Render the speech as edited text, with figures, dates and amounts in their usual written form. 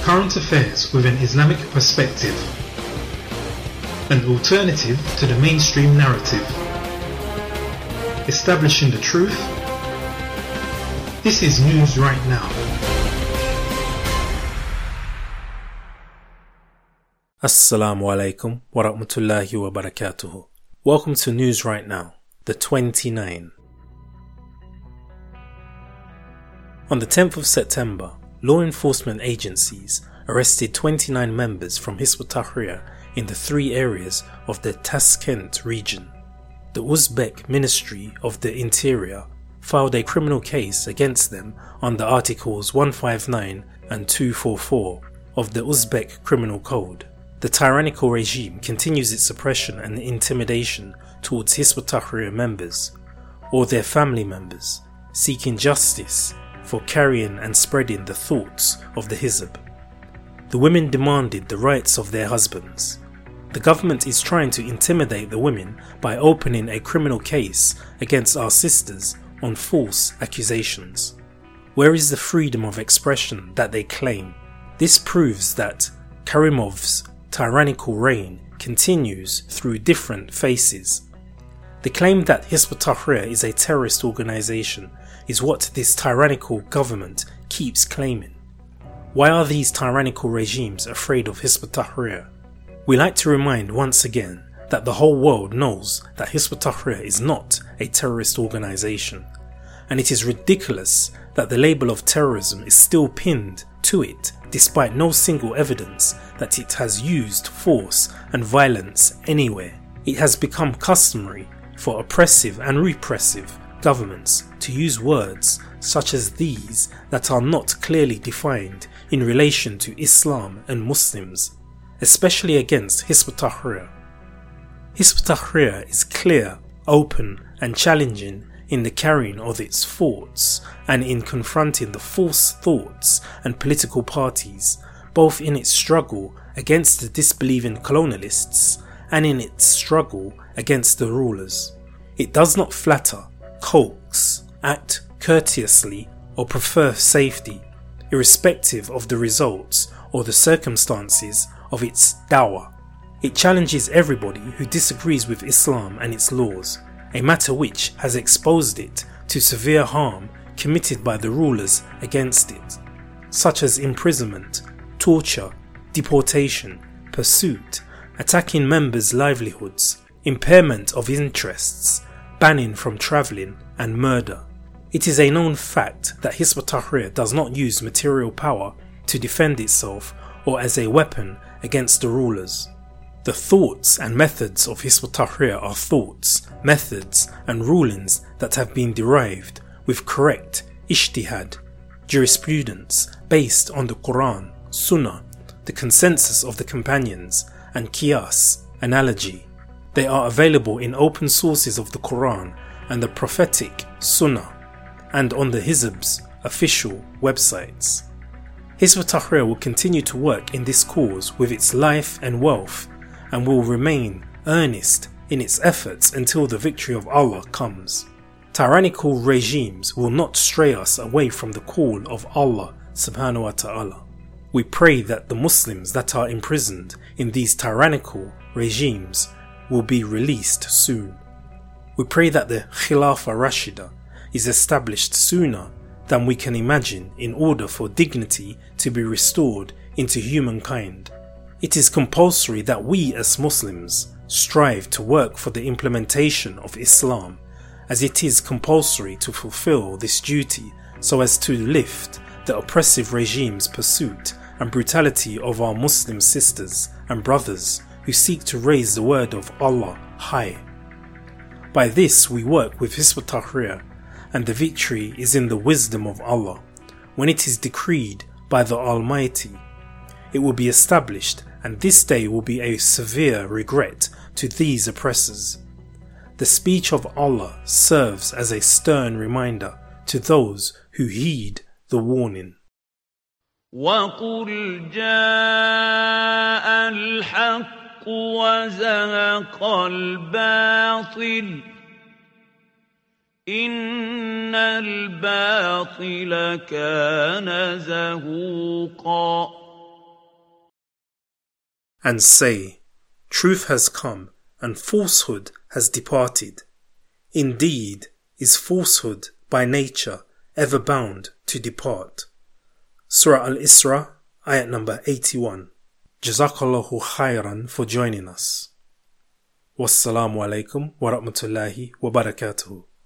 current affairs with an Islamic perspective, an alternative to the mainstream narrative, establishing the truth. This is News Right Now. Assalamu alaikum wa rahmatullahi wa barakatuhu. Welcome to News Right Now, the 29. On the 10th of September, law enforcement agencies arrested 29 members from Hizb ut-Tahrir in the three areas of the Tashkent region. The Uzbek Ministry of the Interior filed a criminal case against them under Articles 159 and 244 of the Uzbek Criminal Code. The tyrannical regime continues its oppression and intimidation towards Hizb ut-Tahrir members or their family members seeking justice for carrying and spreading the thoughts of the Hizb. The women demanded the rights of their husbands. The government is trying to intimidate the women by opening a criminal case against our sisters on false accusations. Where is the freedom of expression that they claim? This proves that Karimov's tyrannical reign continues through different phases. The claim that Hizb ut-Tahrir is a terrorist organization is what this tyrannical government keeps claiming. Why are these tyrannical regimes afraid of Hizb ut-Tahrir? We like to remind once again that the whole world knows that Hizb ut-Tahrir is not a terrorist organization, and it is ridiculous that the label of terrorism is still pinned to it despite no single evidence that it has used force and violence anywhere. It has become customary for oppressive and repressive governments to use words such as these that are not clearly defined in relation to Islam and Muslims, especially against Hizb ut-Tahrir. Hizb ut-Tahrir is clear, open and challenging in the carrying of its thoughts and in confronting the false thoughts and political parties, both in its struggle against the disbelieving colonialists and in its struggle against the rulers. It does not flatter, coax, act courteously or prefer safety, irrespective of the results or the circumstances of its dawah. It challenges everybody who disagrees with Islam and its laws, a matter which has exposed it to severe harm committed by the rulers against it, such as imprisonment, torture, deportation, pursuit, attacking members' livelihoods, impairment of interests, banning from travelling, and murder. It is a known fact that Hizb ut-Tahrir does not use material power to defend itself or as a weapon against the rulers. The thoughts and methods of Hizb ut-Tahrir are thoughts, methods and rulings that have been derived with correct ijtihad, jurisprudence based on the Quran, Sunnah, the consensus of the companions, and qiyas, analogy. They are available in open sources of the Quran and the prophetic Sunnah, and on the Hizb's official websites. Hizb ut-Tahrir will continue to work in this cause with its life and wealth, and will remain earnest in its efforts until the victory of Allah comes. Tyrannical regimes will not stray us away from the call of Allah subhanahu wa ta'ala. We pray that the Muslims that are imprisoned in these tyrannical regimes will be released soon. We pray that the Khilafah Rashida is established sooner than we can imagine in order for dignity to be restored into humankind. It is compulsory that we as Muslims strive to work for the implementation of Islam, as it is compulsory to fulfill this duty so as to lift the oppressive regime's pursuit and brutality of our Muslim sisters and brothers who seek to raise the word of Allah high. By this we work with Hizb ut-Tahrir, and the victory is in the wisdom of Allah. When it is decreed by the Almighty, it will be established, and this day will be a severe regret to these oppressors. The speech of Allah serves as a stern reminder to those who heed the warning. وَقُلْ جَاءَ الْحَقُّ وَزَهَقَ الْبَاطِلُ إِنَّ الْبَاطِلَ كَانَ زَهُوقًا and say, Truth has come and falsehood has departed. Indeed, is falsehood by nature ever bound to depart. Surah Al-Isra, ayat number 81. Jazakallahu khairan for joining us. Wassalamu alaikum wa rahmatullahi wa barakatuhu.